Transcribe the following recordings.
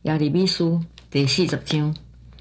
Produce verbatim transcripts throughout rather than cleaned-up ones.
耶利米书第四十章。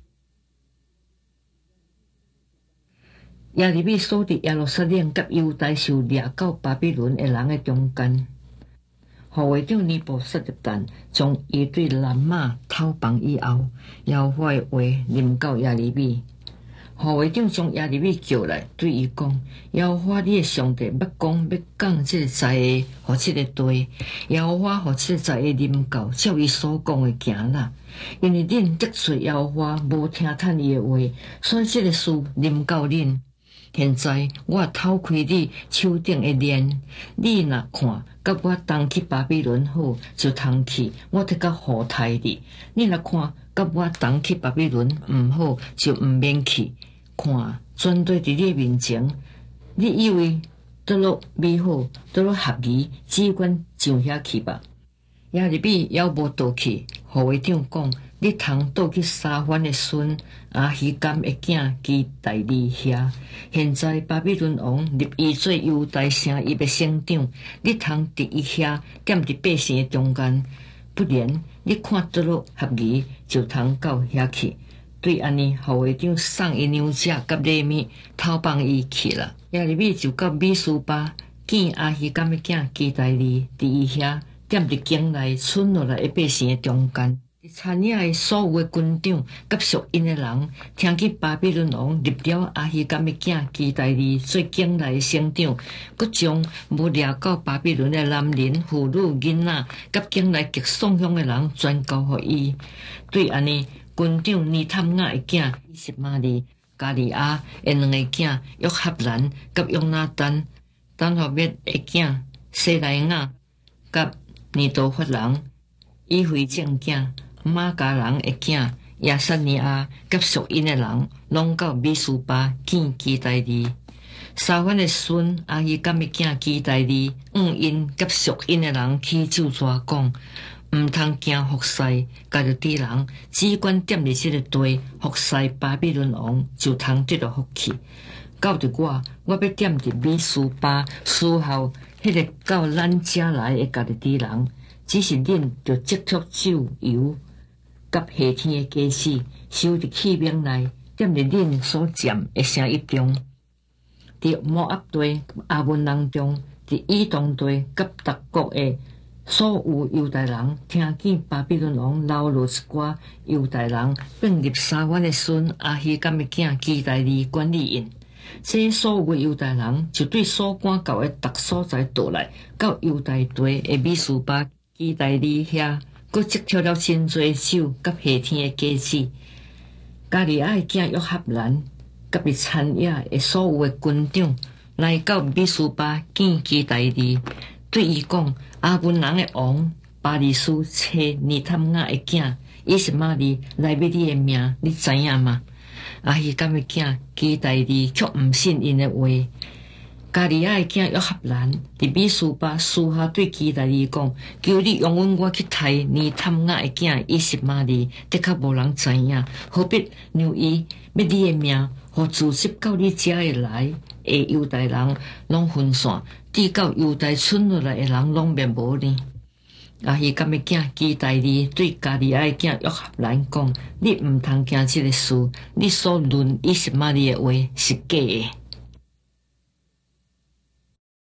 耶利米所伫耶路撒冷甲犹大受掠到巴比伦的人的中间，护卫长尼布撒尼旦将伊对南马讨放以后，耶和华的话临到耶利米。护卫长将耶利米叫来，对伊讲：耶和华你的上帝要讲要讲这个在的，互这个地，耶和华互这个在的临到，照伊所讲的行啦。因为恁得罪耶和华，无听趁伊的话，所以这个事临到恁。现在我偷开你手顶的链，你若看，甲我同去巴比伦好，就通去，我得甲好待你。你若看，甲我同去巴比伦毋好，就毋免去。看，全对伫你面前，你以为倒落美好，倒落合宜，只管上遐去吧。耶利米还无倒去，护卫长讲：你通倒去沙番的孙阿希甘的囝基大利遐。现在巴比伦王立伊做犹大城伊的省长，你通伫伊遐踮伫百姓的中间。不然，你看倒落合宜，就通到遐去。对安尼，护卫长送伊娘者甲礼物，偷放伊去了。耶利米就到米斯巴见阿希甘的囝基大利，伫伊遐踮伫境内剩落来的百姓的中间。参野的所有的军长甲属因的人，听见巴比伦王立了阿希甘的囝基大利做境内的省长，佮将无掠到巴比伦的男人、妇女、囡仔，甲境内极丧凶的人，全交互伊。对安尼，军长尼探雅的囝以实玛利、加利亚的两个囝约合兰甲约拿丹，等后灭的囝西莱雅甲尼多法人，以非正囝。马家人的囝亚撒尼亚甲属因的人，拢到米斯巴见基大利。沙番的孙阿希甘的囝基大利，嗯因甲属因的人起咒抓讲，毋通惊服侍，甲着敌人，只管踮伫即个地服侍巴比伦王，就通得到福气。到着我，我要踮伫米斯巴伺候迄个到咱遮来的家己敌人，只是恁着接触酒油。甲夏天的家私收伫器皿内，踮伫恁所占的城邑中，伫摩押地、阿门人中，伫以东地甲达国的所有犹大人，听见巴比伦王留落一寡犹大人，并入沙番的孙阿希甘的囝基大利管理因。这所有的犹大人就对所赶到的逐所在倒来，到犹大地的米斯巴基大利遐。佮接触了真侪酒，甲夏天的家私。加利亚的囝约合兰，甲伊参野的所有的军长，来到米斯巴见基大利，对伊讲：阿门人的王巴利斯找尼探雅的囝以实玛利来要你的命，你知影吗？阿希甘的囝基大利却毋信因的话。加利亚的囝约合兰伫米斯巴私下对基大利讲：求你容允我去杀尼探雅的囝以实玛利，的确无人知影，何必让伊要你的命，互自习到你遮的来的犹大人拢分散，直到犹大剩落来的人拢灭无呢？阿希甘的囝基大利对加利亚的囝约合兰讲：你毋通惊这个事，你所论以实玛利的话是假的。